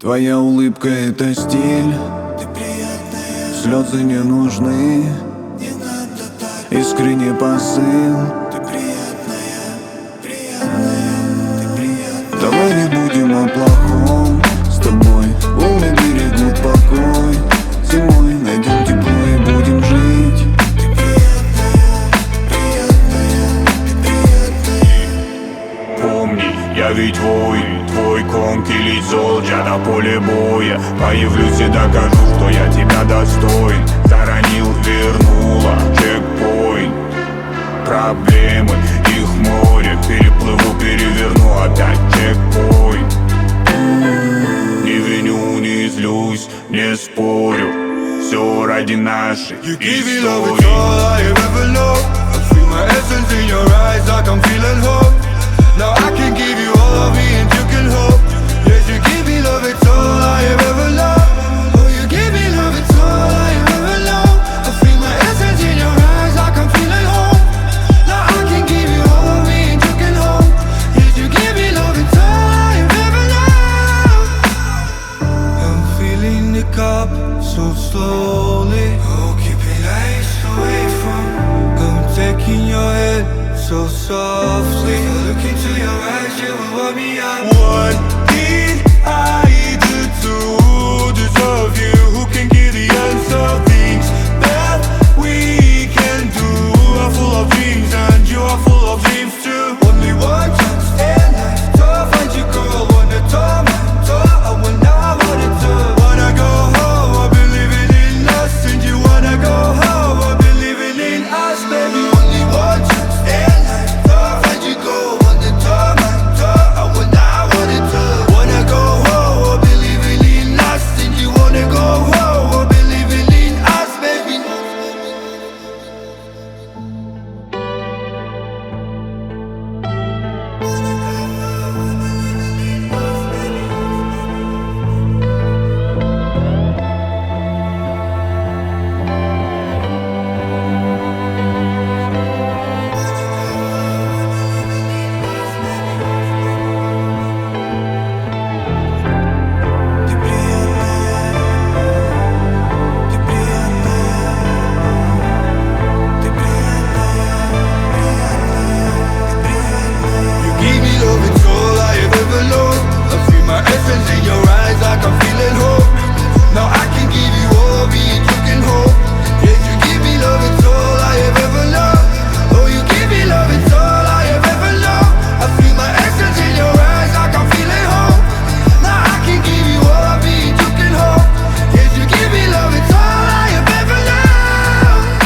Твоя улыбка — это стиль, ты приятная, слезы не нужны, не надо так. Искренний посыл, ты приятная, приятная, ты приятная. Давай не будем о плохом с тобой, волны берегут покой. Зимой найдем тепло и будем жить. Ты приятная, приятная, ты приятная. Помни, я ведь воин, твой конг или солджа на поле боя. Появлюсь и докажу, что я тебя достоин. Заронил, вернула, чекпоинт. Проблемы, их море, переплыву, переверну опять чекпоинт. Не виню, не злюсь, не спорю, все ради нашей You give me love, it's all I have ever loved. I feel my essence in your eyes like I'm feeling hope. Now I can give you all of me and you can hope. Yes, you give me love, it's all I have ever loved. Oh, you give me love, it's all I have ever loved. I feel my essence in your eyes like I'm feeling hope. Now I can give you all of me and you can hope. Yes, you give me love, it's all I have ever loved. I'm feeling the cup so slowly. Oh, keep it nice away from. I'm taking your head so softly. If I look into your eyes, you will warm me up. What did I do to deserve you? Who can give the answer? Things that we can do are full of dreams, and you are full of dreams too. Only one chance in life to find you, girl. Wanna talk, I will not want it to. Wanna go home, I've been living in us, and you wanna go home, I've been living in us, baby. Only one chance in life to find you, girl. Wanna talk, I will not want it to. Wanna go home, I've been living in us, and you wanna go home, I've been living in us, baby. Ты приятная, ты приятная, ты приятная, приятная. You give me love, it's all I have ever loved. I feel my essence in your eyes like I'm feeling hope. Now I can give you all of me and you can hope. Yes, you give me love, it's all I have ever loved. Oh, you give me love, it's all I have ever loved. I feel my essence in your eyes like I'm feeling hope. Now I can give you all of me and you can hope. Yes, you give me love, it's all I have ever loved.